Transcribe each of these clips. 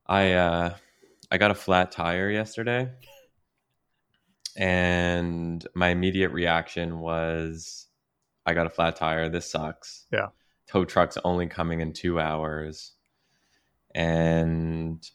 I got a flat tire yesterday, and my immediate reaction was, I got a flat tire. This sucks. Yeah. Tow truck's only coming in 2 hours, and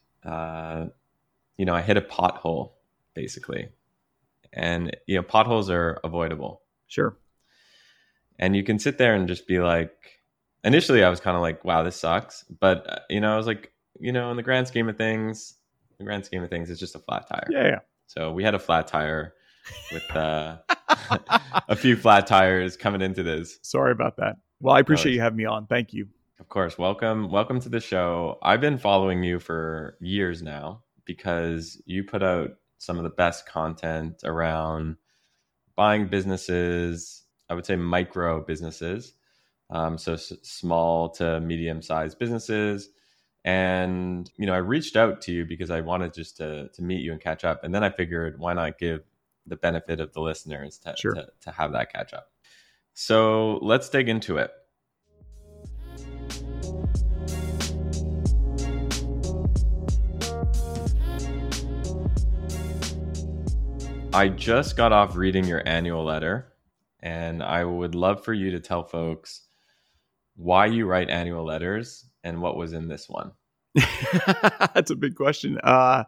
I hit a pothole basically, and potholes are avoidable. Sure. And you can sit there and just be like, initially I was kind of like, wow, this sucks. But, I was like, in the grand scheme of things, it's just a flat tire. Yeah. So we had a flat tire with a few flat tires coming into this. Sorry about that. Well, I appreciate you having me on. Thank you. Of course. Welcome to the show. I've been following you for years now because you put out some of the best content around buying businesses, I would say micro businesses, so small to medium-sized businesses. And, I reached out to you because I wanted just to meet you and catch up. And then I figured, why not give the benefit of the listeners to have that catch up? So let's dig into it. I just got off reading your annual letter, and I would love for you to tell folks why you write annual letters and what was in this one. That's a big question. I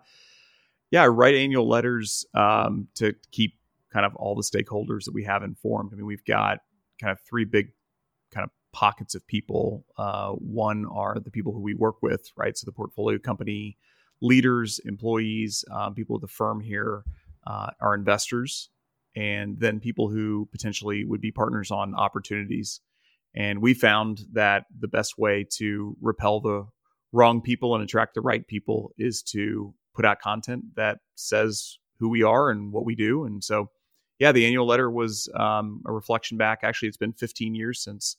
write annual letters to keep kind of all the stakeholders that we have informed. I mean, we've got kind of three big kind of pockets of people. One are the people who we work with, right? So the portfolio company leaders, employees, people at the firm here, our investors, and then people who potentially would be partners on opportunities. And we found that the best way to repel the wrong people and attract the right people is to put out content that says who we are and what we do. And so, the annual letter was a reflection back. Actually, it's been 15 years since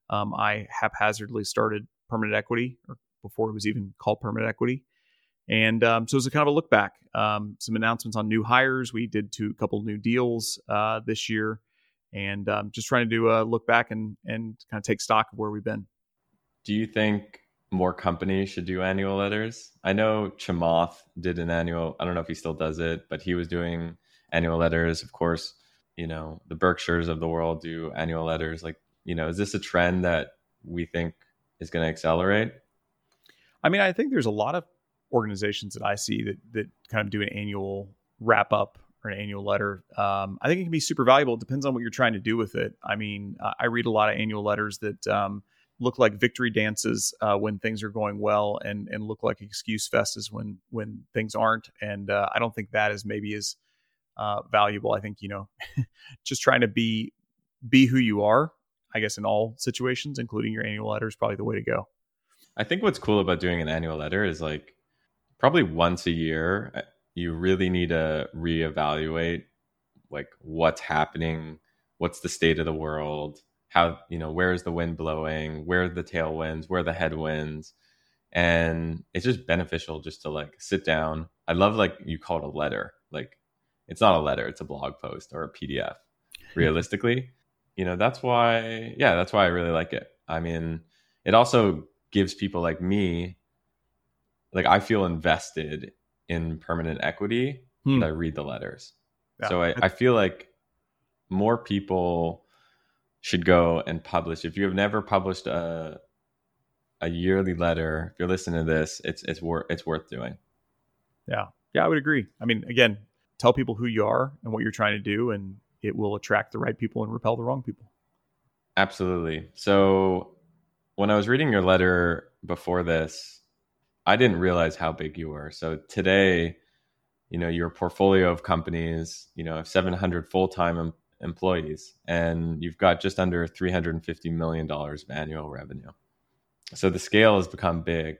I haphazardly started Permanent Equity, or before it was even called Permanent Equity. And so it was a kind of a look back. Some announcements on new hires. We did a couple new deals this year, and just trying to do a look back and kind of take stock of where we've been. Do you think more companies should do annual letters? I know Chamath did an annual, I don't know if he still does it, but he was doing annual letters. Of course, the Berkshires of the world do annual letters. Like, is this a trend that we think is going to accelerate? I mean, I think there's a lot of organizations that I see that kind of do an annual wrap up or an annual letter. I think it can be super valuable. It depends on what you're trying to do with it. I mean, I read a lot of annual letters that look like victory dances when things are going well, and look like excuse fests when things aren't. And I don't think that is maybe as valuable. I think, just trying to be who you are, I guess, in all situations, including your annual letter, is probably the way to go. I think what's cool about doing an annual letter is like probably once a year, you really need to reevaluate like what's happening, what's the state of the world, how, where is the wind blowing, where are the tailwinds, where are the headwinds. And it's just beneficial just to like sit down. I love, like, you call it a letter. Like, it's not a letter, it's a blog post or a PDF. Realistically, that's why I really like it. I mean, it also gives people like me, like, I feel invested in Permanent Equity when I read the letters. Yeah. So I feel like more people should go and publish. If you have never published a yearly letter, if you're listening to this, it's worth doing. Yeah, I would agree. I mean, again, tell people who you are and what you're trying to do, and it will attract the right people and repel the wrong people. Absolutely. So when I was reading your letter before this, I didn't realize how big you were. So today, your portfolio of companies, have 700 full-time employees, and you've got just under $350 million of annual revenue. So the scale has become big.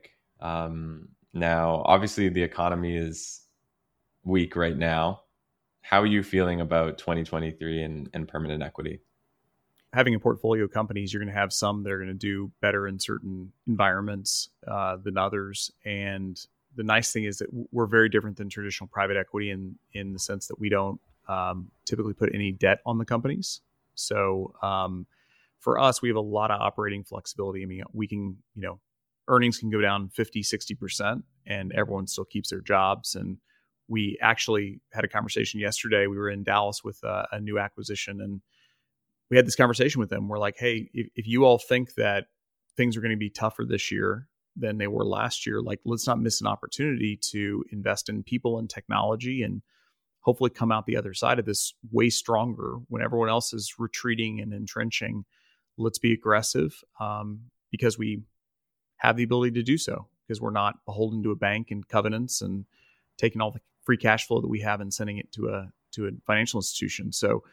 Now, obviously, the economy is weak right now. How are you feeling about 2023 and Permanent Equity? Having a portfolio of companies, you're going to have some that are going to do better in certain environments than others. And the nice thing is that we're very different than traditional private equity in the sense that we don't typically put any debt on the companies. So for us, we have a lot of operating flexibility. I mean, we can, earnings can go down 50, 60%, and everyone still keeps their jobs. And we actually had a conversation yesterday. We were in Dallas with a new acquisition, and we had this conversation with them. We're like, hey, if you all think that things are going to be tougher this year than they were last year, like, let's not miss an opportunity to invest in people and technology and hopefully come out the other side of this way stronger. When everyone else is retreating and entrenching, let's be aggressive, because we have the ability to do so, because we're not beholden to a bank and covenants and taking all the free cash flow that we have and sending it to a financial institution. So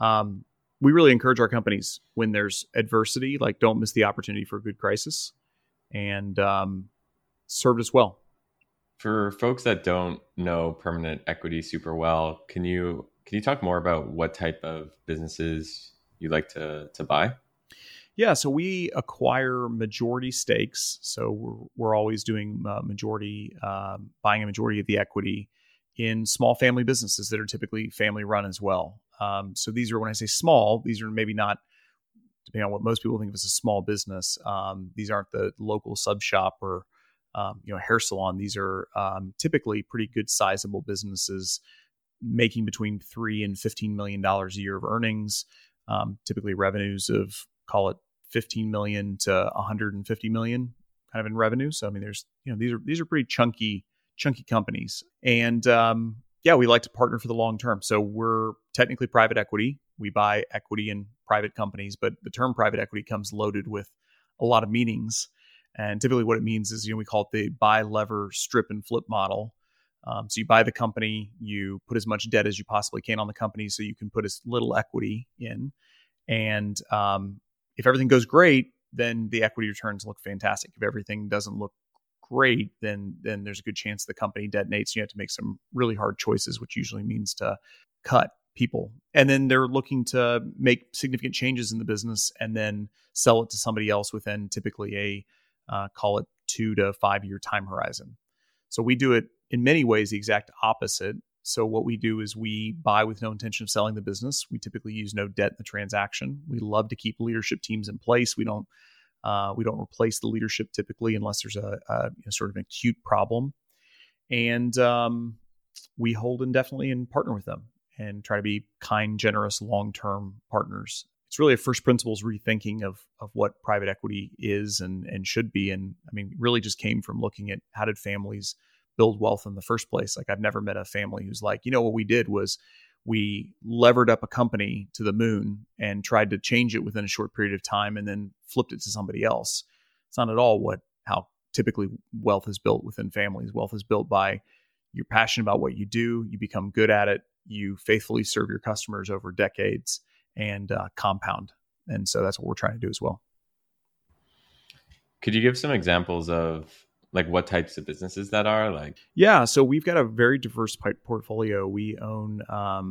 we really encourage our companies, when there's adversity, like, don't miss the opportunity for a good crisis, and served us well. For folks that don't know permanent equity super well, can you talk more about what type of businesses you like to buy? Yeah, so we acquire majority stakes. So we're always doing majority, buying a majority of the equity in small family businesses that are typically family run as well. So these are, when I say small, these are maybe not, depending on what most people think of as a small business. These aren't the local sub shop or hair salon. These are typically pretty good sizable businesses making between $3 and $15 million a year of earnings, typically revenues of, call it, 15 million to 150 million kind of in revenue. So, I mean, there's, these are pretty chunky companies. And we like to partner for the long term. So we're technically private equity. We buy equity in private companies, but the term private equity comes loaded with a lot of meanings. And typically what it means is, we call it the buy, lever, strip, and flip model. So you buy the company, you put as much debt as you possibly can on the company so you can put as little equity in. And if everything goes great, then the equity returns look fantastic. If everything doesn't look great, then there's a good chance the company detonates. You have to make some really hard choices, which usually means to cut people. And then they're looking to make significant changes in the business and then sell it to somebody else within typically a, call it 2 to 5 year time horizon. So we do it in many ways the exact opposite. So what we do is we buy with no intention of selling the business. We typically use no debt in the transaction. We love to keep leadership teams in place. We don't replace the leadership typically unless there's a sort of an acute problem. And we hold indefinitely and partner with them and try to be kind, generous, long-term partners. It's really a first principles rethinking of what private equity is and should be. And I mean, really just came from looking at how did families build wealth in the first place. Like, I've never met a family who's like, what we did was we levered up a company to the moon and tried to change it within a short period of time and then flipped it to somebody else. It's not at all how typically wealth is built within families. Wealth is built by, you're passionate about what you do, you become good at it, you faithfully serve your customers over decades, and compound. And so that's what we're trying to do as well. Could you give some examples of like what types of businesses that are like? Yeah. So we've got a very diverse portfolio. We own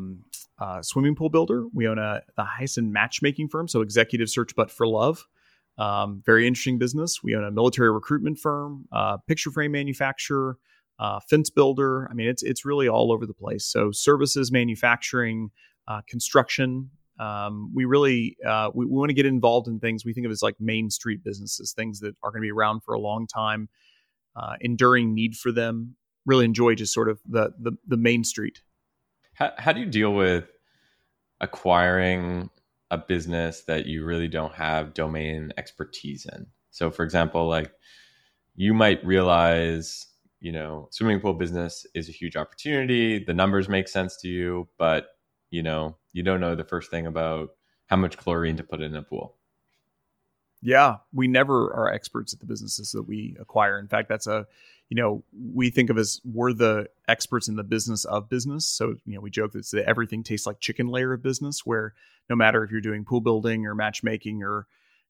a swimming pool builder. We own the Heisen matchmaking firm. So executive search, but for love. Very interesting business. We own a military recruitment firm, picture frame manufacturer, fence builder. I mean, it's really all over the place. So services, manufacturing, construction. We really we want to get involved in things we think of as like Main Street businesses, things that are going to be around for a long time, enduring need for them. Really enjoy just sort of the Main Street. How do you deal with acquiring a business that you really don't have domain expertise in? So, for example, like you might realize, swimming pool business is a huge opportunity. The numbers make sense to you, but you don't know the first thing about how much chlorine to put in a pool. Yeah, we never are experts at the businesses that we acquire. In fact, that's we think of as we're the experts in the business of business. So, we joke that it's the everything tastes like chicken layer of business, where no matter if you're doing pool building or matchmaking or,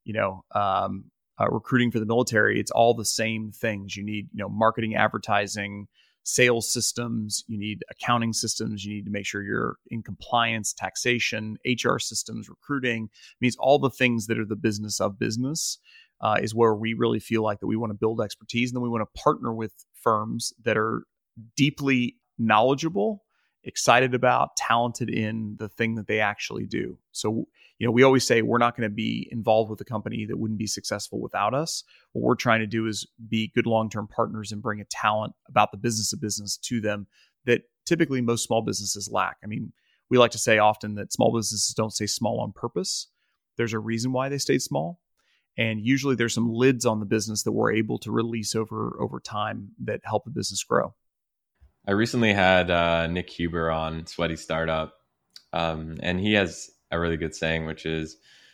recruiting for the military, it's all the same things. You need, marketing, advertising, sales systems, you need accounting systems, you need to make sure you're in compliance, taxation, HR systems, recruiting. It means all the things that are the business of business is where we really feel like that we want to build expertise. And then we want to partner with firms that are deeply knowledgeable excited about, talented in the thing that they actually do. So, we always say we're not going to be involved with a company that wouldn't be successful without us. What we're trying to do is be good long-term partners and bring a talent about the business of business to them that typically most small businesses lack. I mean, we like to say often that small businesses don't stay small on purpose. There's a reason why they stayed small. And usually there's some lids on the business that we're able to release over time that help the business grow. I recently had Nick Huber on Sweaty Startup, and he has a really good saying, which is,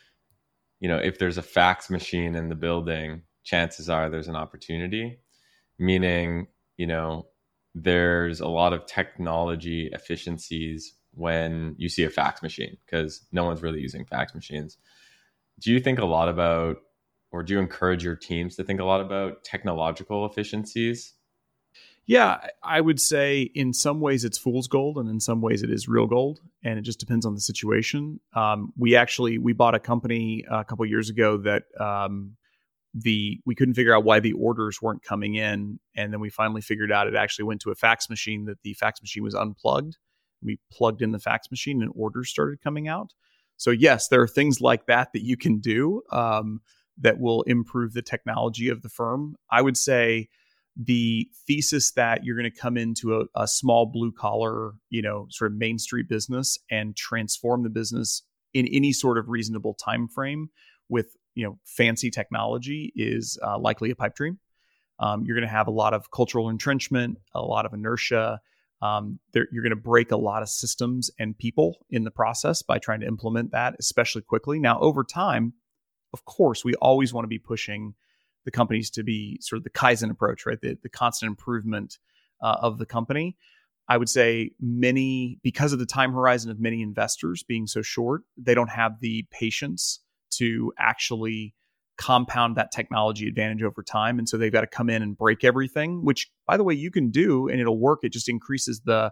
if there's a fax machine in the building, chances are there's an opportunity, meaning, there's a lot of technology efficiencies when you see a fax machine because no one's really using fax machines. Do you think a lot about, or do you encourage your teams to think a lot about technological efficiencies? Yeah, I would say in some ways it's fool's gold and in some ways it is real gold. And it just depends on the situation. We bought a company a couple of years ago that we couldn't figure out why the orders weren't coming in. And then we finally figured out it actually went to a fax machine, that the fax machine was unplugged. We plugged in the fax machine and orders started coming out. So yes, there are things like that you can do that will improve the technology of the firm. I would say the thesis that you're going to come into a small blue collar, sort of Main Street business and transform the business in any sort of reasonable time frame with fancy technology is likely a pipe dream. You're going to have a lot of cultural entrenchment, a lot of inertia. You're going to break a lot of systems and people in the process by trying to implement that, especially quickly. Now, over time, of course, we always want to be pushing the companies to be sort of the Kaizen approach, right? The constant improvement of the company. I would say because of the time horizon of many investors being so short, they don't have the patience to actually compound that technology advantage over time. And so they've got to come in and break everything, which, by the way, you can do and it'll work. It just increases the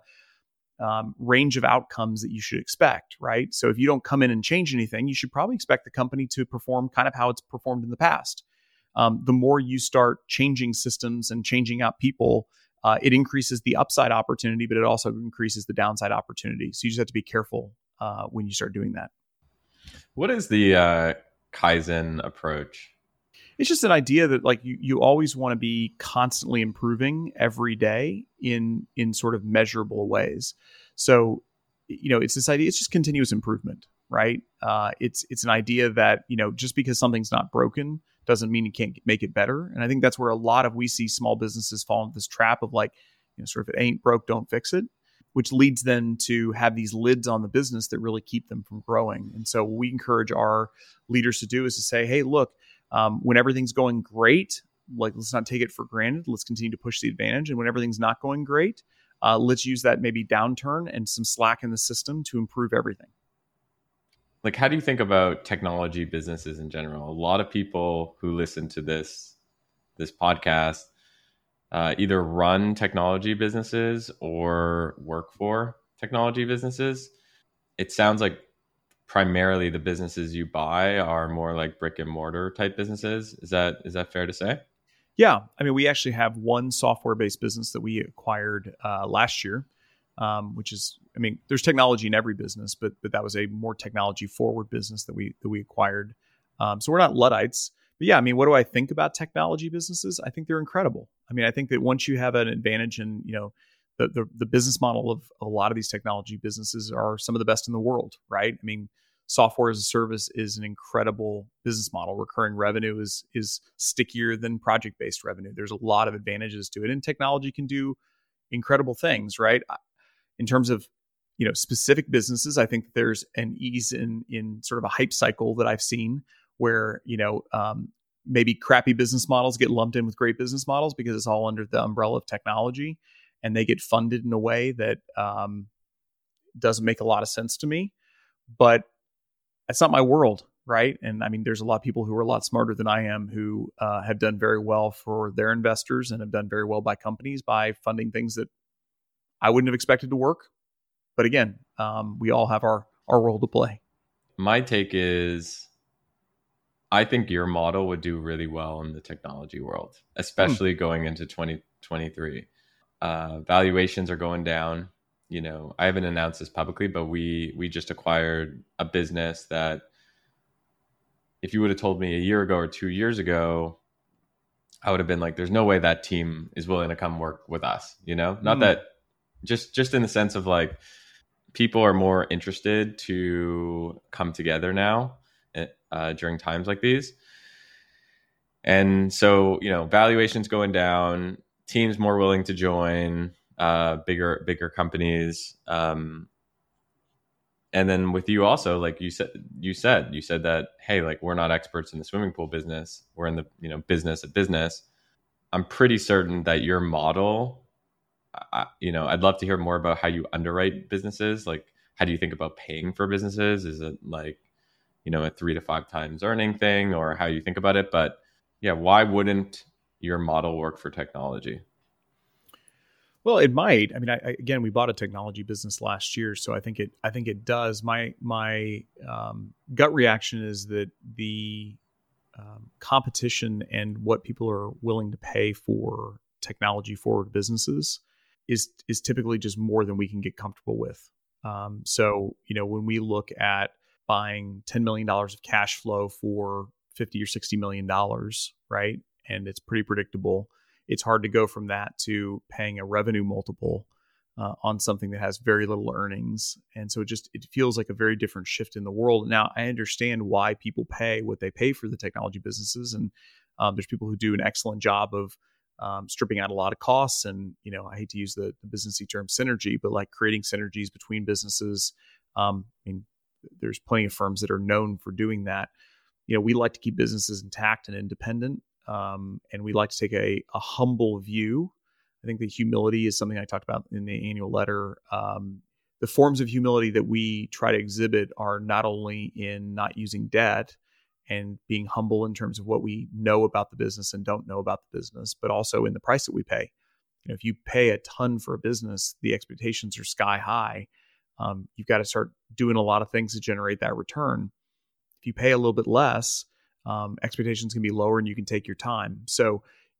range of outcomes that you should expect, right? So if you don't come in and change anything, you should probably expect the company to perform kind of how it's performed in the past. The more you start changing systems and changing out people, it increases the upside opportunity, but it also increases the downside opportunity. So you just have to be careful when you start doing that. What is the Kaizen approach? It's just an idea that you always want to be constantly improving every day in sort of measurable ways. So, it's this idea, it's just continuous improvement, right? It's an idea that, just because something's not broken doesn't mean you can't make it better. And I think that's where we see small businesses fall into this trap of sort of, it ain't broke, don't fix it, which leads them to have these lids on the business that really keep them from growing. And so what we encourage our leaders to do is to say, hey, look, when everything's going great, let's not take it for granted. Let's continue to push the advantage. And when everything's not going great, let's use that maybe downturn and some slack in the system to improve everything. How do you think about technology businesses in general? A lot of people who listen to this podcast either run technology businesses or work for technology businesses. It sounds like primarily the businesses you buy are more like brick and mortar type businesses. Is that fair to say? Yeah. I mean, we actually have one software-based business that we acquired last year, which is, there's technology in every business, but that was a more technology-forward business that we acquired. So we're not Luddites. But yeah, what do I think about technology businesses? I think they're incredible. I think that once you have an advantage in, the business model of a lot of these technology businesses are some of the best in the world, right? Software as a service is an incredible business model. Recurring revenue is stickier than project-based revenue. There's a lot of advantages to it, and technology can do incredible things, right? In terms of specific businesses, I think there's an ease in sort of a hype cycle that I've seen where maybe crappy business models get lumped in with great business models because it's all under the umbrella of technology, and they get funded in a way that doesn't make a lot of sense to me. But that's not my world, right? And there's a lot of people who are a lot smarter than I am who have done very well for their investors and have done very well by companies by funding things that I wouldn't have expected to work. But again, we all have our role to play. My take is, I think your model would do really well in the technology world, especially going into 2023. Valuations are going down. I haven't announced this publicly, but we just acquired a business that if you would have told me a year ago or 2 years ago, I would have been like, there's no way that team is willing to come work with us, Not that just in the sense of like people are more interested to come together now during times like these. And so, valuations going down, teams more willing to join, bigger companies. And then with you also, like you said that, hey, like we're not experts in the swimming pool business. We're in the, business of business. I'm pretty certain that your model, I'd love to hear more about how you underwrite businesses. Like, how do you think about paying for businesses? Is it like, a 3 to 5 times earning thing, or how you think about it? But yeah, why wouldn't your model work for technology? Well, it might. I mean, again, we bought a technology business last year, so I think it does. My gut reaction is that the competition and what people are willing to pay for technology forward businesses is typically just more than we can get comfortable with. So, when we look at buying $10 million of cash flow for $50 or $60 million, right, and it's pretty predictable, it's hard to go from that to paying a revenue multiple on something that has very little earnings. And so it feels like a very different shift in the world. Now, I understand why people pay what they pay for the technology businesses. And there's people who do an excellent job of stripping out a lot of costs. And, I hate to use the businessy term synergy, but like creating synergies between businesses. I mean, there's plenty of firms that are known for doing that. We like to keep businesses intact and independent. And we like to take a humble view. I think the humility is something I talked about in the annual letter. The forms of humility that we try to exhibit are not only in not using debt and being humble in terms of what we know about the business and don't know about the business, but also in the price that we pay. If you pay a ton for a business, the expectations are sky high. You've got to start doing a lot of things to generate that return. If you pay a little bit less, expectations can be lower and you can take your time. So,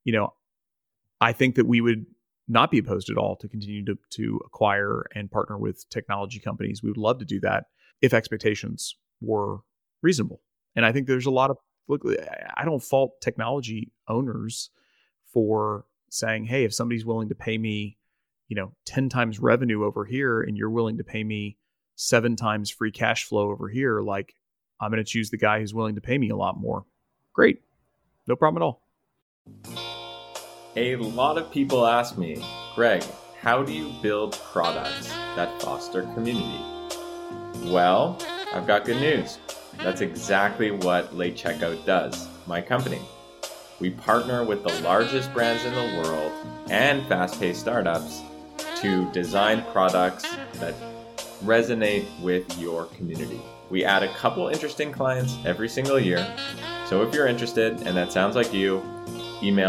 I think that we would not be opposed at all to continue to acquire and partner with technology companies. We would love to do that if expectations were reasonable. And I think there's a lot of, look, I don't fault technology owners for saying, hey, if somebody's willing to pay me, 10 times revenue over here and you're willing to pay me 7 times free cash flow over here, like, I'm going to choose the guy who's willing to pay me a lot more. Great. No problem at all. A lot of people ask me, Greg, how do you build products that foster community? Well, I've got good news. That's exactly what Late Checkout does, my company. We partner with the largest brands in the world and fast-paced startups to design products that resonate with your community. We add a couple interesting clients every single year. So if you're interested and that sounds like you, email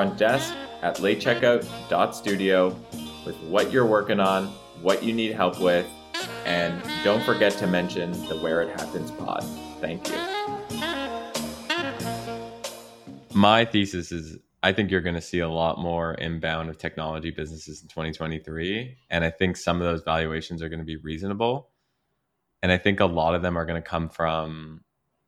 frontdesk@latecheckout.studio with what you're working on, what you need help with, and don't forget to mention the Where It Happens pod. Thank you. My thesis is I think you're going to see a lot more inbound of technology businesses in 2023. And I think some of those valuations are going to be reasonable. And I think a lot of them are going to come from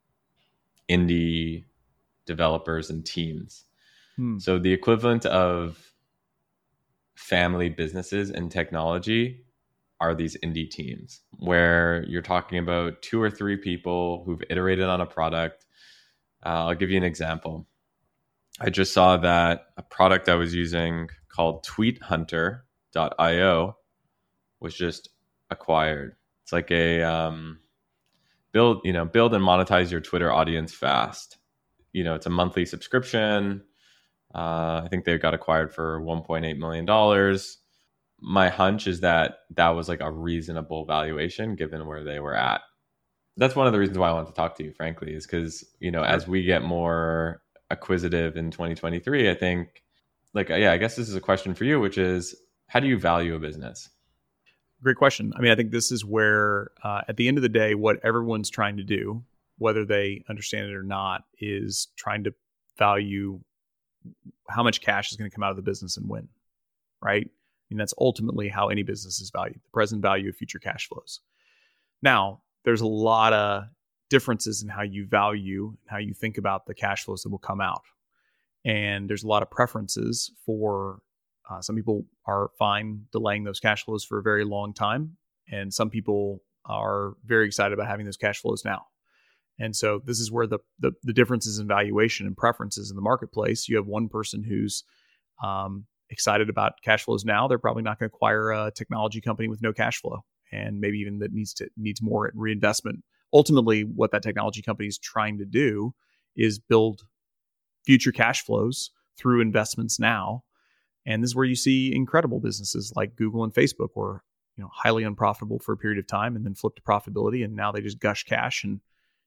indie developers and teams. So the equivalent of family businesses in technology are these indie teams where you're talking about 2 or 3 people who've iterated on a product. I'll give you an example. I just saw that a product I was using called TweetHunter.io was just acquired. It's like a build and monetize your Twitter audience fast. It's a monthly subscription. I think they got acquired for $1.8 million. My hunch is that was like a reasonable valuation given where they were at. That's one of the reasons why I wanted to talk to you, frankly, is because, as we get more acquisitive in 2023, I think, I guess this is a question for you, which is, how do you value a business? Great question. I mean, I think this is where, at the end of the day, what everyone's trying to do, whether they understand it or not, is trying to value how much cash is going to come out of the business and when, right? mean, that's ultimately how any business is valued, the present value of future cash flows. Now, there's a lot of differences in how you value, how you think about the cash flows that will come out. And there's a lot of preferences for some people are fine delaying those cash flows for a very long time. And some people are very excited about having those cash flows now. And so this is where the differences in valuation and preferences in the marketplace. You have one person who's excited about cash flows now. They're probably not going to acquire a technology company with no cash flow, and maybe even that needs more reinvestment. Ultimately, what that technology company is trying to do is build future cash flows through investments now. And this is where you see incredible businesses like Google and Facebook were, highly unprofitable for a period of time and then flipped to profitability, and now they just gush cash. And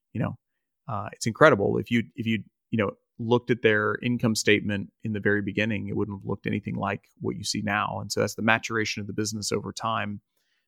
it's incredible. If you looked at their income statement in the very beginning, it wouldn't have looked anything like what you see now. And so that's the maturation of the business over time.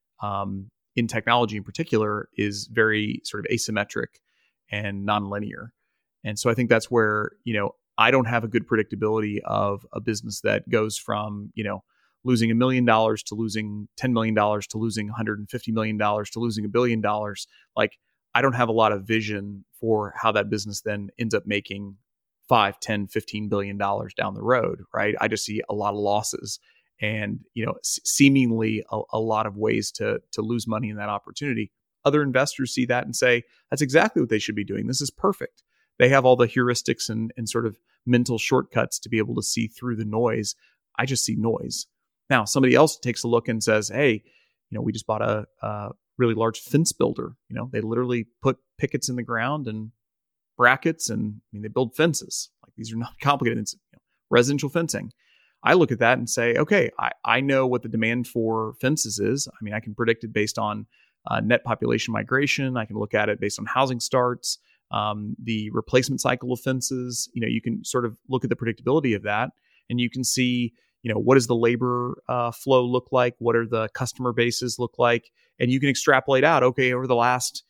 In technology in particular is very sort of asymmetric and nonlinear. And so I think that's where, I don't have a good predictability of a business that goes from, losing $1 million to losing $10 million to losing $150 million to losing $1 billion. Like, I don't have a lot of vision for how that business then ends up making $5, $10, $15 billion down the road, right? I just see a lot of losses and, seemingly a lot of ways to lose money in that opportunity. Other investors see that and say, that's exactly what they should be doing. This is perfect. They have all the heuristics and sort of mental shortcuts to be able to see through the noise. I just see noise. Now, somebody else takes a look and says, hey, we just bought a really large fence builder. They literally put pickets in the ground and brackets, and they build fences. Like, these are not complicated. It's residential fencing. I look at that and say, okay, I know what the demand for fences is. I can predict it based on net population migration. I can look at it based on housing starts, the replacement cycle of fences. You can sort of look at the predictability of that, and you can see, what does the labor flow look like? What are the customer bases look like? And you can extrapolate out, okay, over the last,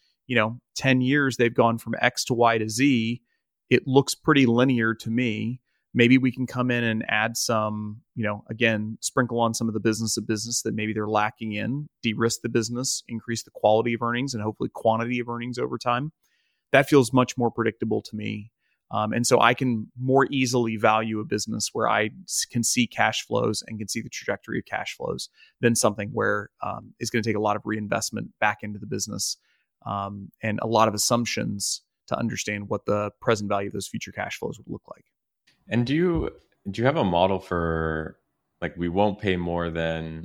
10 years, they've gone from X to Y to Z. It looks pretty linear to me. Maybe we can come in and add some, again, sprinkle on some of the business that maybe they're lacking in, de-risk the business, increase the quality of earnings and hopefully quantity of earnings over time. That feels much more predictable to me. And so I can more easily value a business where I can see cash flows and can see the trajectory of cash flows than something where it's going to take a lot of reinvestment back into the business and a lot of assumptions to understand what the present value of those future cash flows would look like. And do you have a model for, like, we won't pay more than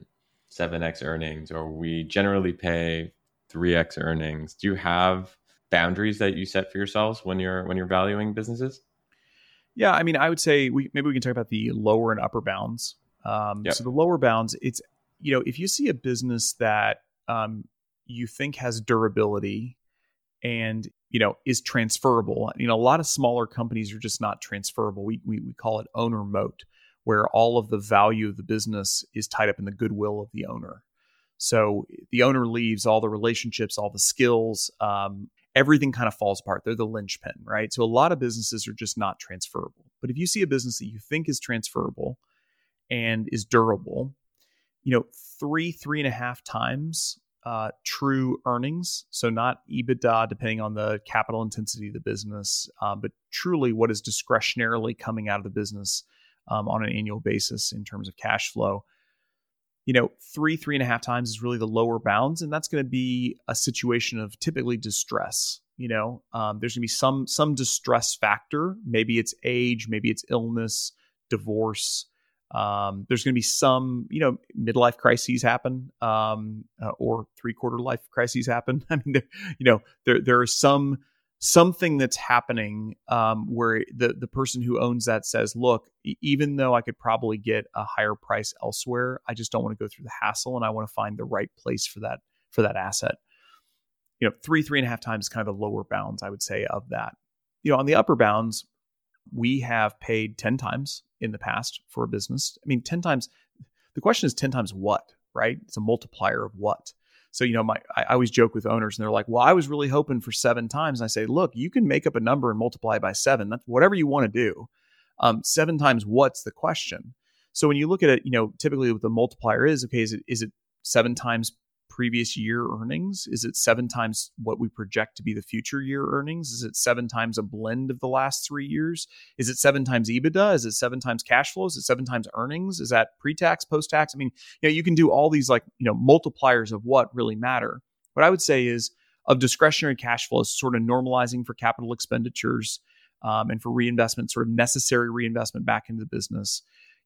7x earnings, or we generally pay 3x earnings? Do you have boundaries that you set for yourselves when you're valuing businesses? Yeah, I would say maybe we can talk about the lower and upper bounds. Yep. So the lower bounds, it's if you see a business that you think has durability and is transferable. A lot of smaller companies are just not transferable. We call it owner moat, where all of the value of the business is tied up in the goodwill of the owner. So the owner leaves, all the relationships, all the skills, everything kind of falls apart. They're the linchpin, right? So a lot of businesses are just not transferable. But if you see a business that you think is transferable and is durable, 3.5 times true earnings. So not EBITDA, depending on the capital intensity of the business, but truly what is discretionarily coming out of the business on an annual basis in terms of cash flow. 3.5 times is really the lower bounds. And that's going to be a situation of typically distress. There's going to be some distress factor. Maybe it's age, maybe it's illness, divorce. There's going to be some, midlife crises happen, or 3/4 life crises happen. There are something that's happening, where the person who owns that says, look, even though I could probably get a higher price elsewhere, I just don't want to go through the hassle, and I want to find the right place for that asset. 3.5 times is kind of the lower bounds, I would say, of that. On the upper bounds, we have paid 10 times in the past for a business. 10 times, the question is 10 times what, right? It's a multiplier of what. So, I always joke with owners and they're like, well, I was really hoping for 7 times. And I say, look, you can make up a number and multiply by 7. That's whatever you want to do. 7 times what's the question. So when you look at it, typically what the multiplier is, okay, is it 7 times previous year earnings? Is it 7 times what we project to be the future year earnings? Is it 7 times a blend of the last 3 years? Is it 7 times EBITDA? Is it 7 times cash flows? Is it 7 times earnings? Is that pre-tax, post-tax? I mean, you can do all these multipliers of what really matter. What I would say is of discretionary cash flows sort of normalizing for capital expenditures and for reinvestment, sort of necessary reinvestment back into the business.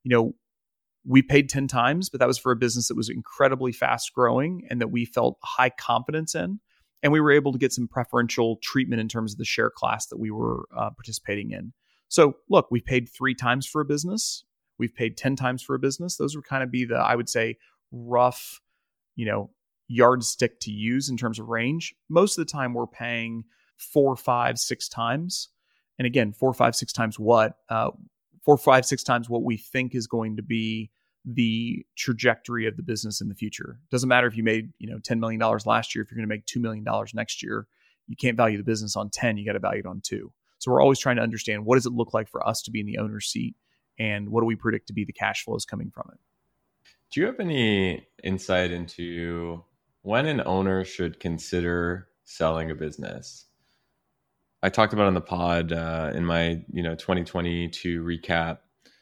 We paid 10 times, but that was for a business that was incredibly fast growing and that we felt high confidence in. And we were able to get some preferential treatment in terms of the share class that we were participating in. So look, we paid 3 times for a business. We've paid 10 times for a business. Those would kind of be the, I would say, rough, yardstick to use in terms of range. Most of the time we're paying 4, 5, 6 times. And again, 4, 5, 6 times what? 4, 5, 6 times what we think is going to be the trajectory of the business in the future. Doesn't matter if you made $10 million last year. If you're going to make $2 million next year, you can't value the business on 10. You got to value it on 2. So we're always trying to understand, what does it look like for us to be in the owner's seat, and what do we predict to be the cash flows coming from it? Do you have any insight into when an owner should consider selling a business? I talked about on the pod in my 2022 recap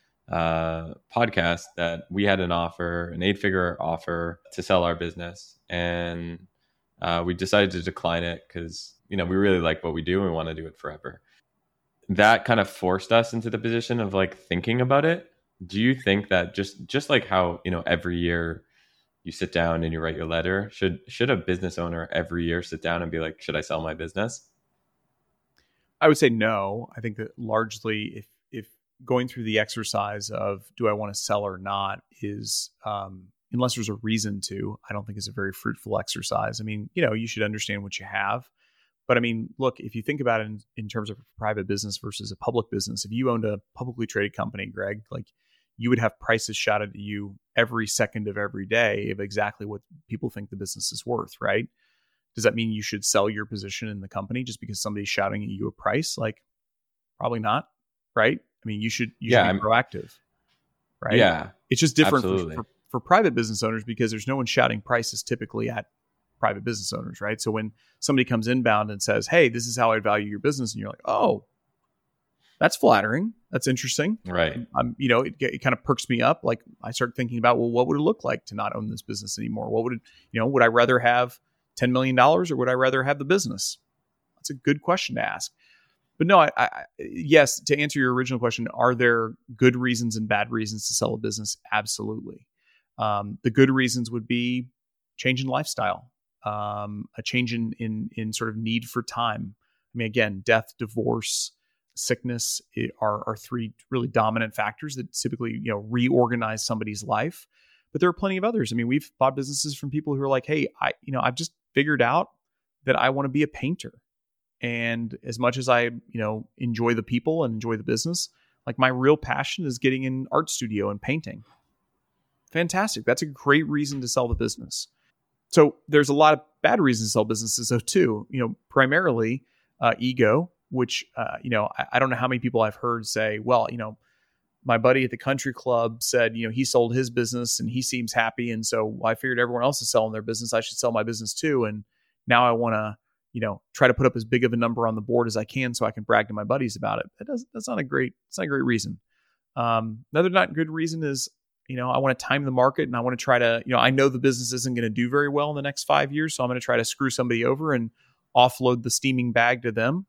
podcast that we had an 8-figure offer to sell our business, and we decided to decline it because we really like what we do and we want to do it forever. That kind of forced us into the position of thinking about it. Do you think that just like how every year you sit down and you write your letter, should a business owner every year sit down and be like, should I sell my business? I would say no. I think that largely if going through the exercise of do I want to sell or not is, unless there's a reason to, I don't think is a very fruitful exercise. I mean, you should understand what you have. But I mean, look, if you think about it in terms of a private business versus a public business, if you owned a publicly traded company, Greg, you would have prices shot at you every second of every day of exactly what people think the business is worth, right? Does that mean you should sell your position in the company just because somebody's shouting at you a price? Probably not, right? I mean, you should be proactive, right? Yeah, it's just different for private business owners because there's no one shouting prices typically at private business owners, right? So when somebody comes inbound and says, "Hey, this is how I value your business," and you're like, "Oh, that's flattering. That's interesting," right? It kind of perks me up. I start thinking about, well, what would it look like to not own this business anymore? What would it, would I rather have $10 million or would I rather have the business? That's a good question to ask. But no, yes, to answer your original question, are there good reasons and bad reasons to sell a business? Absolutely. The good reasons would be change in lifestyle, a change in sort of need for time. I mean, again, death, divorce, sickness are 3 really dominant factors that typically, reorganize somebody's life. But there are plenty of others. I mean, we've bought businesses from people who are like, "Hey, I've just figured out that I want to be a painter. And as much as I, enjoy the people and enjoy the business, my real passion is getting in art studio and painting." Fantastic. That's a great reason to sell the business. So there's a lot of bad reasons to sell businesses though too. Primarily ego, which, I don't know how many people I've heard say, well, my buddy at the country club said, he sold his business and he seems happy. And so I figured everyone else is selling their business. I should sell my business too. And now I want to, try to put up as big of a number on the board as I can so I can brag to my buddies about it. That's not a great reason. Another not good reason is, I want to time the market and I want to try to, I know the business isn't going to do very well in the next 5 years. So I'm going to try to screw somebody over and offload the steaming bag to them.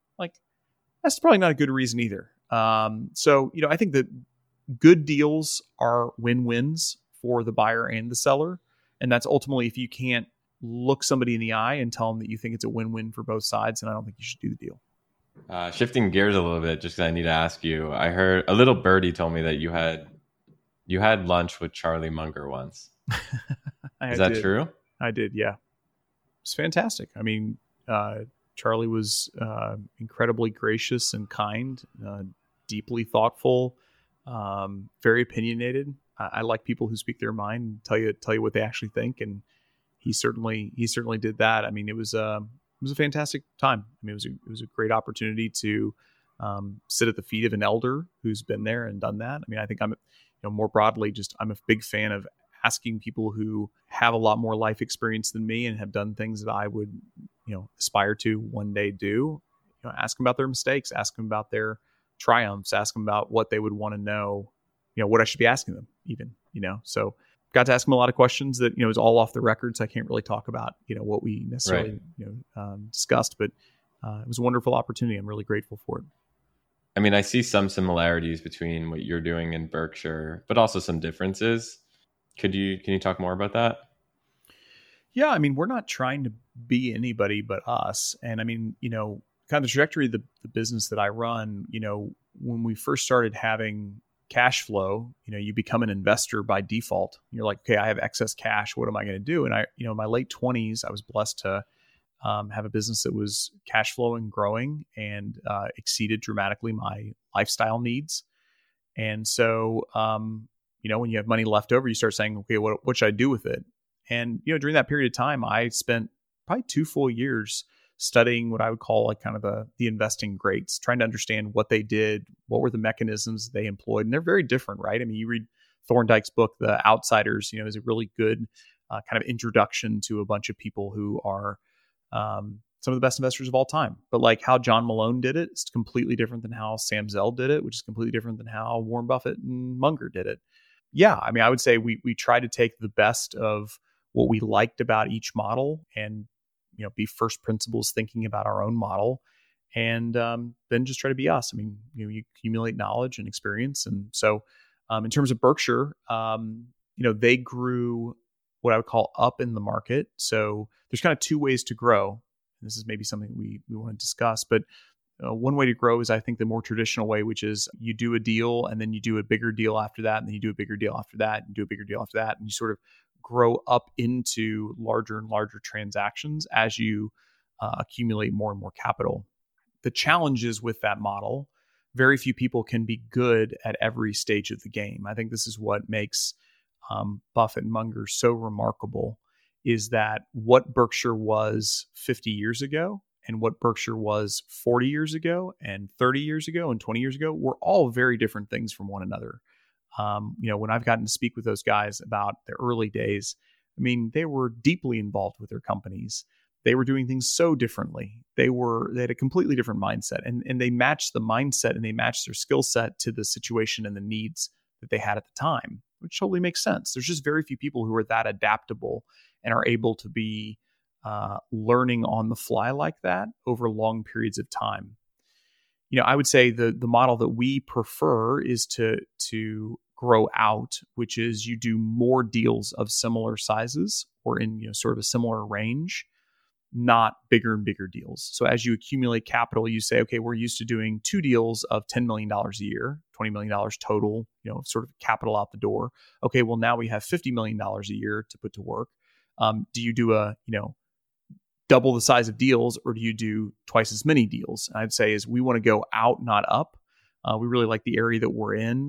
That's probably not a good reason either. So, I think that good deals are win-wins for the buyer and the seller. And that's ultimately if you can't look somebody in the eye and tell them that you think it's a win-win for both sides, and I don't think you should do the deal. Shifting gears a little bit, just because I need to ask you, I heard a little birdie told me that you had lunch with Charlie Munger once. Is that true? I did, yeah. It's fantastic. I mean, Charlie was incredibly gracious and kind, deeply thoughtful, very opinionated. I like people who speak their mind, tell you what they actually think, and he certainly did that. I mean, it was a fantastic time. I mean, it was a great opportunity to sit at the feet of an elder who's been there and done that. I mean, I think more broadly, just I'm a big fan of asking people who have a lot more life experience than me and have done things that I would, aspire to one day do. Ask them about their mistakes, ask them about their triumphs, ask them about what they would want to know, what I should be asking them even, so got to ask them a lot of questions that, is all off the record. So I can't really talk about, what we necessarily, discussed, but it was a wonderful opportunity. I'm really grateful for it. I mean, I see some similarities between what you're doing in Berkshire, but also some differences. Can you talk more about that? Yeah. I mean, we're not trying to be anybody but us. And I mean, kind of the trajectory of the business that I run, when we first started having cash flow, you become an investor by default. You're like, okay, I have excess cash. What am I going to do? And I, in my late 20s, I was blessed to have a business that was cash flowing, growing, and exceeded dramatically my lifestyle needs. And so, when you have money left over, you start saying, okay, what should I do with it? And, during that period of time, I spent probably 2 full years studying what I would call like kind of the investing greats, trying to understand what they did, what were the mechanisms they employed. And they're very different, right? I mean, you read Thorndike's book, The Outsiders, is a really good kind of introduction to a bunch of people who are some of the best investors of all time. But like how John Malone did it, it's completely different than how Sam Zell did it, which is completely different than how Warren Buffett and Munger did it. Yeah, I mean, I would say we try to take the best of what we liked about each model and be first principles thinking about our own model, and then just try to be us. I mean, you accumulate knowledge and experience. And so in terms of Berkshire, they grew what I would call up in the market. So there's kind of 2 ways to grow. And this is maybe something we want to discuss, but one way to grow is, I think, the more traditional way, which is you do a deal and then you do a bigger deal after that. And then you do a bigger deal after that and do a bigger deal after that. And you sort of grow up into larger and larger transactions as you accumulate more and more capital. The challenges with that model, very few people can be good at every stage of the game. I think this is what makes Buffett and Munger so remarkable, is that what Berkshire was 50 years ago and what Berkshire was 40 years ago and 30 years ago and 20 years ago were all very different things from one another. When I've gotten to speak with those guys about their early days, I mean, they were deeply involved with their companies. They were doing things so differently. They had a completely different mindset, and they matched the mindset and they matched their skill set to the situation and the needs that they had at the time, which totally makes sense. There's just very few people who are that adaptable and are able to be learning on the fly like that over long periods of time. I would say the model that we prefer is to grow out, which is you do more deals of similar sizes or in sort of a similar range, not bigger and bigger deals. So as you accumulate capital, you say, okay, we're used to doing 2 deals of $10 million a year, $20 million total, sort of capital out the door. Okay, well, now we have $50 million a year to put to work. Do you do double the size of deals, or do you do twice as many deals? And I'd say is we want to go out, not up. We really like the area that we're in.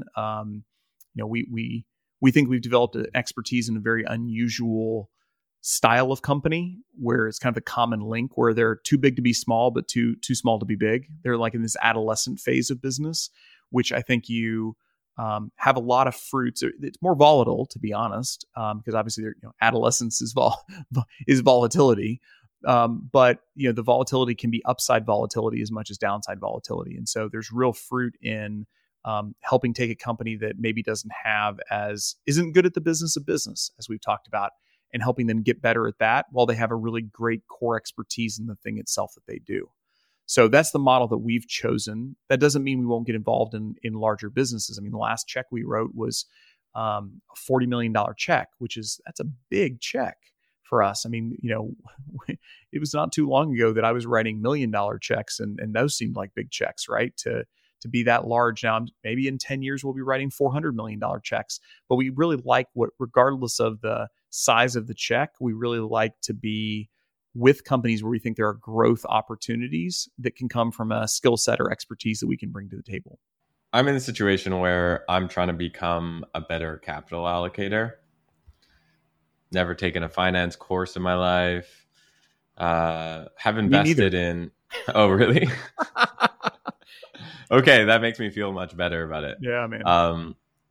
We think we've developed an expertise in a very unusual style of company where it's kind of a common link where they're too big to be small, but too small to be big. They're like in this adolescent phase of business, which I think you have a lot of fruits. It's more volatile, to be honest, because obviously adolescence is volatility. But the volatility can be upside volatility as much as downside volatility. And so there's real fruit in helping take a company that maybe isn't good at the business of business, as we've talked about, and helping them get better at that while they have a really great core expertise in the thing itself that they do. So that's the model that we've chosen. That doesn't mean we won't get involved in larger businesses. I mean, the last check we wrote was a $40 million check, that's a big check for us. I mean, it was not too long ago that I was writing $1 million checks, and those seemed like big checks, right? To be that large. Now, maybe in 10 years, we'll be writing $400 million checks, but we really like regardless of the size of the check, we really like to be with companies where we think there are growth opportunities that can come from a skill set or expertise that we can bring to the table. I'm in a situation where I'm trying to become a better capital allocator. Never taken a finance course in my life. Have invested in... Oh, really? Okay, that makes me feel much better about it. Yeah, man.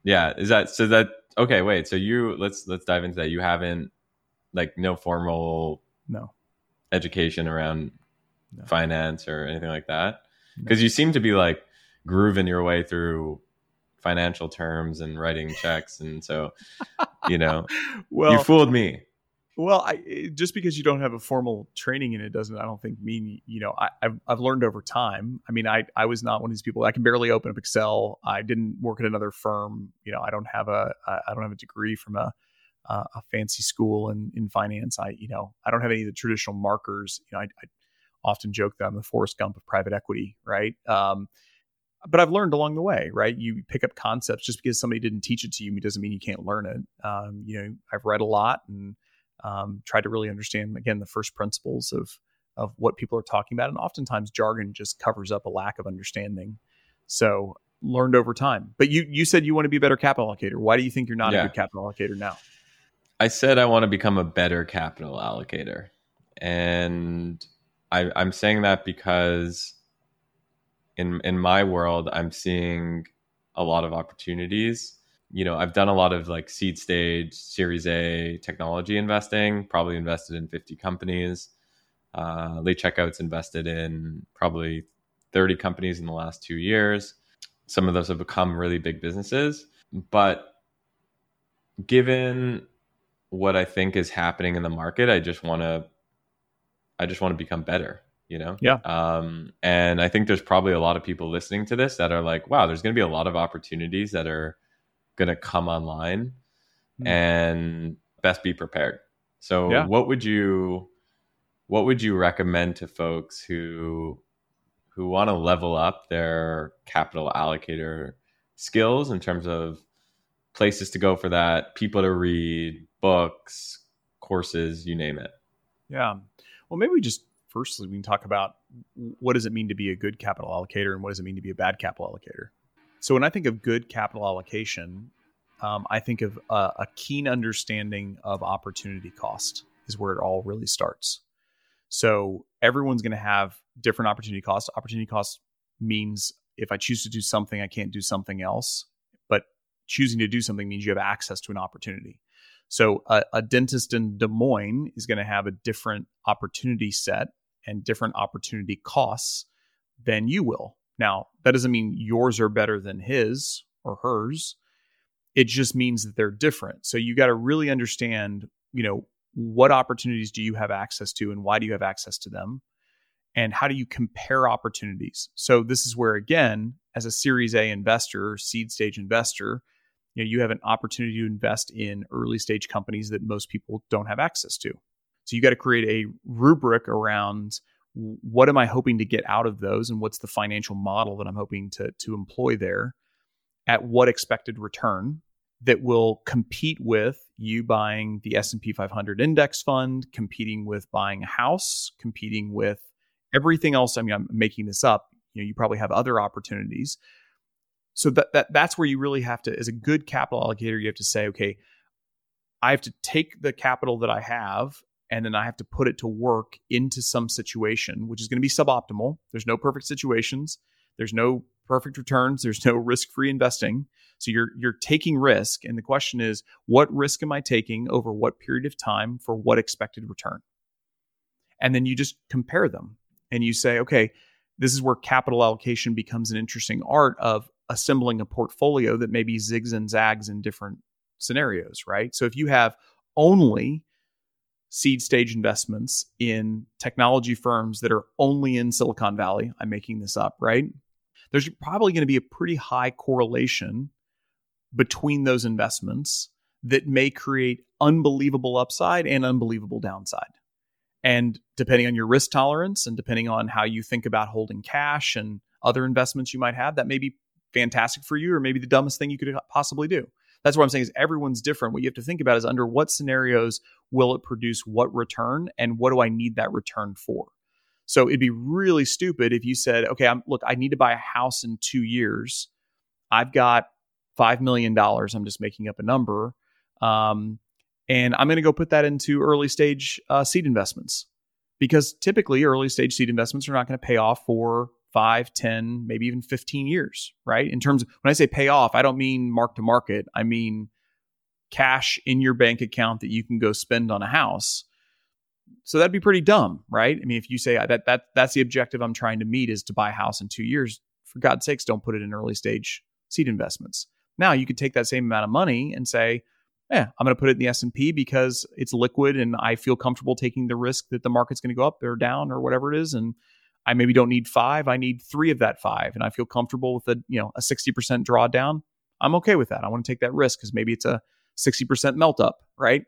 Yeah. Is that so? That okay? Wait. So let's dive into that. You haven't like no formal No. education around finance or anything like that, No. because you seem to be like grooving your way through financial terms and writing checks, and so you Well, fooled me. Well, just because you don't have a formal training in it doesn't, I don't think, mean, I've learned over time. I mean, I was not one of these people. I can barely open up Excel. I didn't work at another firm. I don't have a degree from a fancy school in finance. I don't have any of the traditional markers. I often joke that I'm the Forrest Gump of private equity, right? But I've learned along the way, right? You pick up concepts. Just because somebody didn't teach it to you doesn't mean you can't learn it. I've read a lot and tried to really understand, again, the first principles of what people are talking about. And oftentimes jargon just covers up a lack of understanding. So learned over time. But you said you want to be a better capital allocator. Why do you think you're not a good capital allocator now? I said I want to become a better capital allocator. And I'm saying that because in my world, I'm seeing a lot of opportunities. I've done a lot of like seed stage, Series A technology investing, probably invested in 50 companies. Late Checkout's invested in probably 30 companies in the last 2 years. Some of those have become really big businesses. But given what I think is happening in the market, I just want to become better. Yeah. And I think there's probably a lot of people listening to this that are like, wow, there's going to be a lot of opportunities that are going to come online, and best be prepared. So what would you recommend to folks who want to level up their capital allocator skills in terms of places to go for that, people to read, books, courses, you name it? Yeah. Well, maybe firstly, we can talk about what does it mean to be a good capital allocator and what does it mean to be a bad capital allocator? So when I think of good capital allocation, I think of a keen understanding of opportunity cost is where it all really starts. So everyone's going to have different opportunity costs. Opportunity cost means if I choose to do something, I can't do something else. But choosing to do something means you have access to an opportunity. So a dentist in Des Moines is going to have a different opportunity set and different opportunity costs than you will. Now, that doesn't mean yours are better than his or hers. It just means that they're different. So you got to really understand, what opportunities do you have access to and why do you have access to them? And how do you compare opportunities? So this is where, again, as a Series A investor, seed stage investor, you have an opportunity to invest in early stage companies that most people don't have access to. So you got to create a rubric around what am I hoping to get out of those and what's the financial model that I'm hoping to employ there at what expected return that will compete with you buying the S&P 500 index fund, competing with buying a house, competing with everything else. I mean, I'm making this up. You probably have other opportunities. So that's where you really have to, as a good capital allocator, you have to say, okay, I have to take the capital that I have and then I have to put it to work into some situation, which is going to be suboptimal. There's no perfect situations. There's no perfect returns. There's no risk-free investing. So you're taking risk. And the question is, what risk am I taking over what period of time for what expected return? And then you just compare them and you say, okay, this is where capital allocation becomes an interesting art of assembling a portfolio that maybe zigs and zags in different scenarios, right? So if you have only seed stage investments in technology firms that are only in Silicon Valley, I'm making this up, right? There's probably going to be a pretty high correlation between those investments that may create unbelievable upside and unbelievable downside. And depending on your risk tolerance and depending on how you think about holding cash and other investments you might have, that may be fantastic for you or maybe the dumbest thing you could possibly do. That's what I'm saying is everyone's different. What you have to think about is under what scenarios will it produce what return and what do I need that return for? So it'd be really stupid if you said, okay, I need to buy a house in 2 years. I've got $5 million. I'm just making up a number. And I'm going to go put that into early stage seed investments because typically early stage seed investments are not going to pay off for 5, 10, maybe even 15 years, right? In terms of, when I say pay off, I don't mean mark to market. I mean cash in your bank account that you can go spend on a house. So that'd be pretty dumb, right? I mean, if you say that's the objective I'm trying to meet is to buy a house in 2 years, for God's sakes, don't put it in early stage seed investments. Now you could take that same amount of money and say, I'm going to put it in the S&P because it's liquid and I feel comfortable taking the risk that the market's going to go up or down or whatever it is. And I maybe don't need 5, I need 3 of that 5. And I feel comfortable with a 60% drawdown. I'm okay with that. I want to take that risk because maybe it's a 60% melt up, right?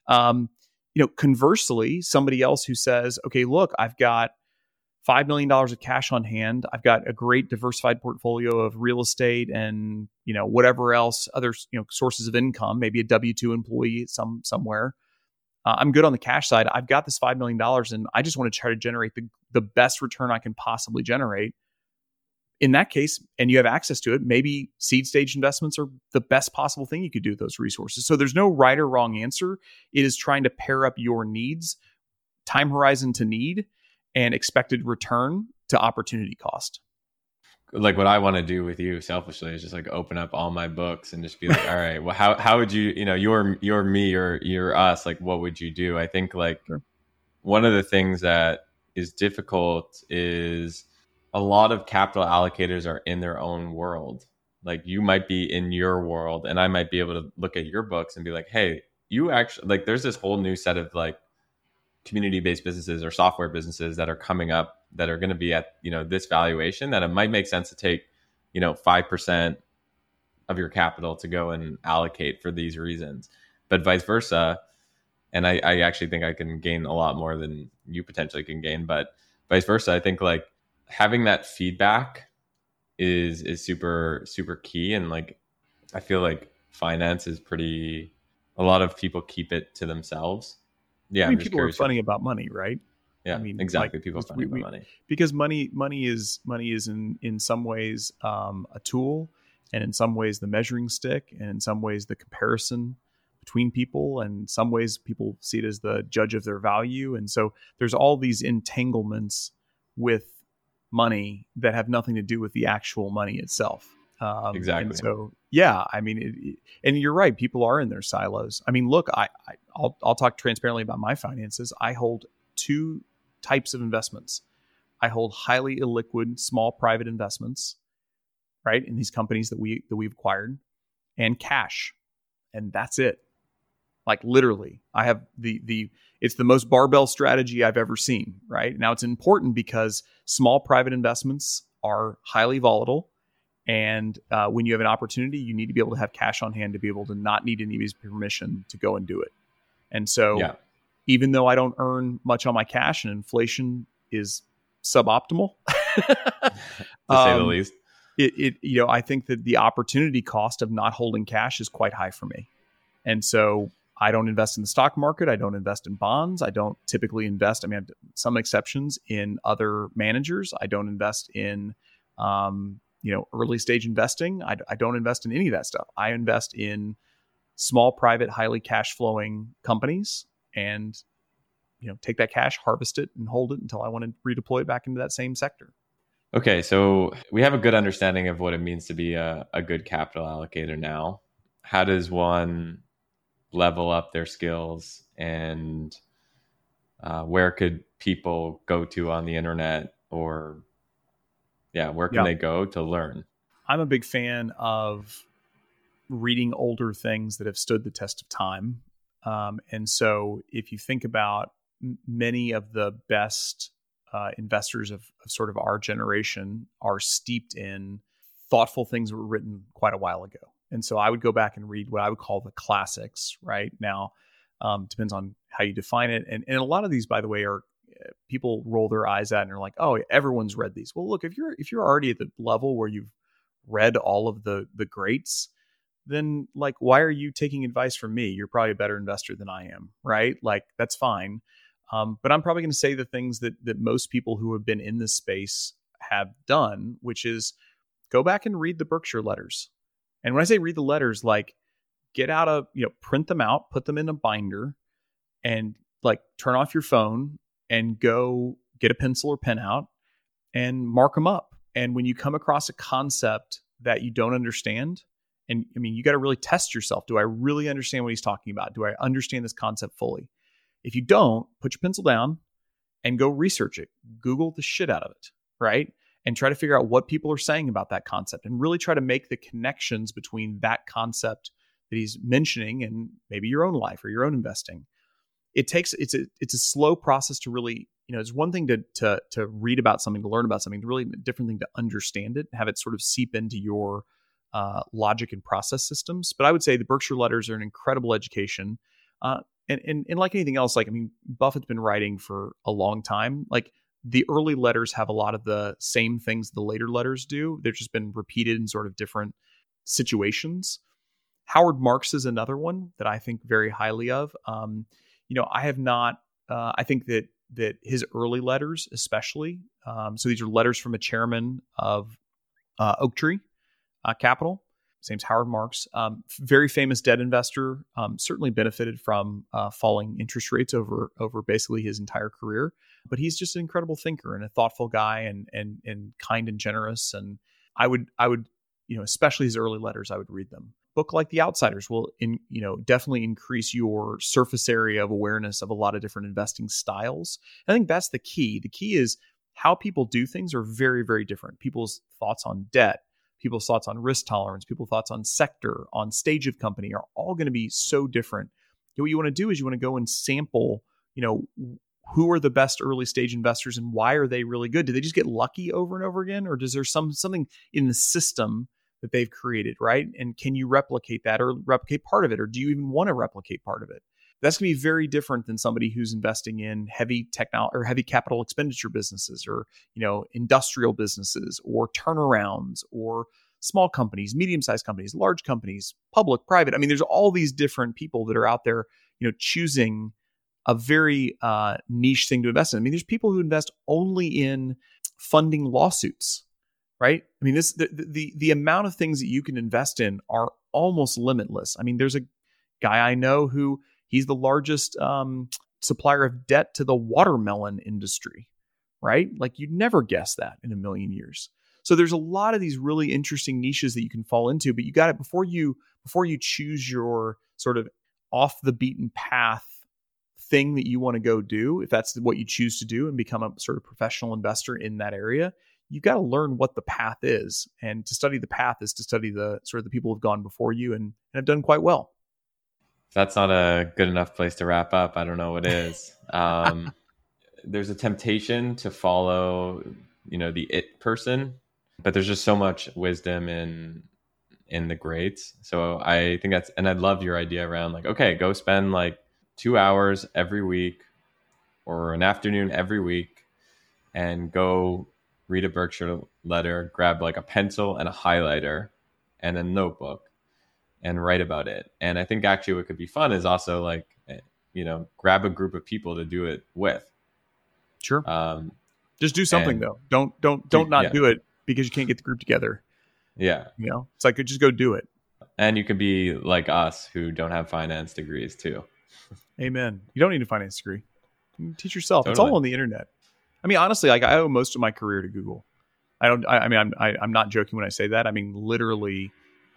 Conversely, somebody else who says, okay, look, I've got $5 million of cash on hand. I've got a great diversified portfolio of real estate and, whatever else, other, sources of income, maybe a W-2 employee somewhere. I'm good on the cash side. I've got this $5 million and I just want to try to generate the best return I can possibly generate. In that case, and you have access to it, maybe seed stage investments are the best possible thing you could do with those resources. So there's no right or wrong answer. It is trying to pair up your needs, time horizon to need, and expected return to opportunity cost. Like what I want to do with you selfishly is just like open up all my books and just be like, all right, well, how would you, you're me or you're us, like, what would you do? I think like Sure. One of the things that is difficult is a lot of capital allocators are in their own world. Like you might be in your world and I might be able to look at your books and be like, hey, you actually like, there's this whole new set of like community-based businesses or software businesses that are coming up that are going to be at, this valuation that it might make sense to take, 5% of your capital to go and allocate for these reasons, but vice versa. And I actually think I can gain a lot more than you potentially can gain, but vice versa. I think like having that feedback is super, super key. And like, I feel like finance is a lot of people keep it to themselves. Yeah, I mean, people are funny about money, right? Yeah, I mean, exactly. People are funny about money because money is in some ways a tool, and in some ways the measuring stick, and in some ways the comparison between people, and in some ways people see it as the judge of their value. And so there's all these entanglements with money that have nothing to do with the actual money itself. Exactly. And so, yeah, I mean, and you're right. People are in their silos. I mean, look, I'll talk transparently about my finances. I hold 2 types of investments. I hold highly illiquid, small private investments, right, in these companies that we've acquired, and cash, and that's it. Like literally, I have it's the most barbell strategy I've ever seen. Right now, it's important because small private investments are highly volatile. And when you have an opportunity, you need to be able to have cash on hand to be able to not need anybody's permission to go and do it. And so even though I don't earn much on my cash and inflation is suboptimal, to say the least, I think that the opportunity cost of not holding cash is quite high for me. And so I don't invest in the stock market. I don't invest in bonds. I don't typically invest. I mean, I have some exceptions in other managers. I don't invest in early stage investing. I don't invest in any of that stuff. I invest in small, private, highly cash flowing companies and, take that cash, harvest it and hold it until I want to redeploy it back into that same sector. Okay. So we have a good understanding of what it means to be a good capital allocator now. How does one level up their skills, and where could people go to on the internet, or where can they go to learn? I'm a big fan of reading older things that have stood the test of time. And so if you think about many of the best investors of sort of our generation are steeped in thoughtful things that were written quite a while ago. And so I would go back and read what I would call the classics right now. Depends on how you define it. And a lot of these, by the way, are people roll their eyes at and are like, oh, everyone's read these. Well, look, if you're already at the level where you've read all of the greats, then like, why are you taking advice from me? You're probably a better investor than I am, right? Like, that's fine. But I'm probably going to say the things that most people who have been in this space have done, which is go back and read the Berkshire letters. And when I say read the letters, like get out print them out, put them in a binder, and like turn off your phone and go get a pencil or pen out and mark them up And when you come across a concept that you don't understand, and I mean, you got to really test yourself. Do I really understand what he's talking about? Do I understand this concept fully? If you don't, put your pencil down and go research it. Google the shit out of it, right? And try to figure out what people are saying about that concept and really try to make the connections between that concept that he's mentioning and maybe your own life or your own investing. It's a slow process to really, it's one thing to read about something, to learn about something, really a different thing to understand it, have it sort of seep into your logic and process systems. But I would say the Berkshire Letters are an incredible education. And like anything else, like, I mean, Buffett's been writing for a long time. Like, the early letters have a lot of the same things the later letters do. They've just been repeated in sort of different situations. Howard Marks is another one that I think very highly of. I have not, I think that his early letters, especially, so these are letters from a chairman of Oaktree Capital. His name's Howard Marks. Very famous debt investor. Certainly benefited from falling interest rates over basically his entire career. But he's just an incredible thinker and a thoughtful guy, and kind and generous. And I would especially his early letters, I would read them. Book like The Outsiders will definitely increase your surface area of awareness of a lot of different investing styles. I think that's the key. The key is how people do things are very, very different. People's thoughts on debt, people's thoughts on risk tolerance, people's thoughts on sector, on stage of company are all going to be so different. What you want to do is you want to go and sample, who are the best early stage investors and why are they really good? Do they just get lucky over and over again? Or does there something in the system that they've created, right? And can you replicate that or replicate part of it? Or do you even want to replicate part of it? That's going to be very different than somebody who's investing in heavy technology or heavy capital expenditure businesses, or, industrial businesses, or turnarounds, or small companies, medium-sized companies, large companies, public, private. I mean, there's all these different people that are out there, choosing a very niche thing to invest in. I mean, there's people who invest only in funding lawsuits, right? I mean, the amount of things that you can invest in are almost limitless. I mean, there's a guy I know who he's the largest supplier of debt to the watermelon industry, right? Like, you'd never guess that in a million years. So there's a lot of these really interesting niches that you can fall into, but you got it before you choose your sort of off the beaten path thing that you want to go do. If that's what you choose to do and become a sort of professional investor in that area, you got to learn what the path is. And to study the path is to study the sort of the people who've gone before you and have done quite well. If that's not a good enough place to wrap up, I don't know what is. There's a temptation to follow, the it person, but there's just so much wisdom in the greats. So I think and I love your idea around like, okay, go spend like 2 hours every week or an afternoon every week and go read a Berkshire letter, grab like a pencil and a highlighter and a notebook and write about it. And I think actually what could be fun is also like, grab a group of people to do it with. Sure. Just do something though. Don't do it because you can't get the group together. Yeah. It's like, just go do it. And you can be like us who don't have finance degrees too. Amen. You don't need a finance degree. You can teach yourself. Totally. It's all on the internet. I mean, honestly, like, I owe most of my career to Google. I'm not joking when I say that. I mean, literally,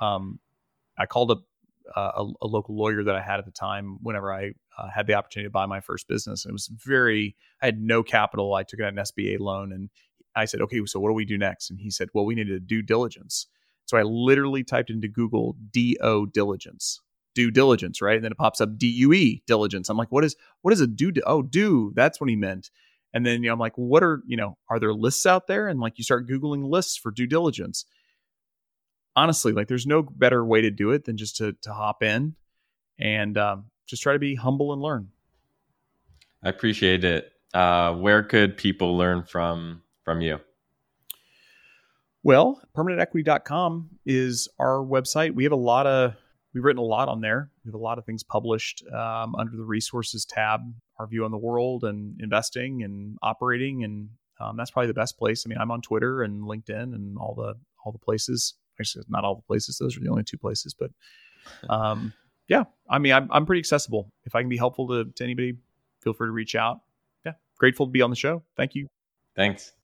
I called up a local lawyer that I had at the time whenever I had the opportunity to buy my first business. And I had no capital. I took out an SBA loan and I said, okay, so what do we do next? And he said, well, we need to do due diligence. So I literally typed into Google DO diligence, due diligence, right? And then it pops up DUE diligence. I'm like, what is a due? Due. That's what he meant. And then, I'm like, what are there lists out there? And like, you start Googling lists for due diligence. Honestly, like, there's no better way to do it than just to hop in and just try to be humble and learn. I appreciate it. Where could people learn from you? Well, permanentequity.com is our website. We've written a lot on there. We have a lot of things published under the resources tab, our view on the world and investing and operating. And that's probably the best place. I mean, I'm on Twitter and LinkedIn and all the places. Actually, not all the places. Those are the only two places. But yeah, I mean, I'm pretty accessible. If I can be helpful to anybody, feel free to reach out. Yeah, grateful to be on the show. Thank you. Thanks.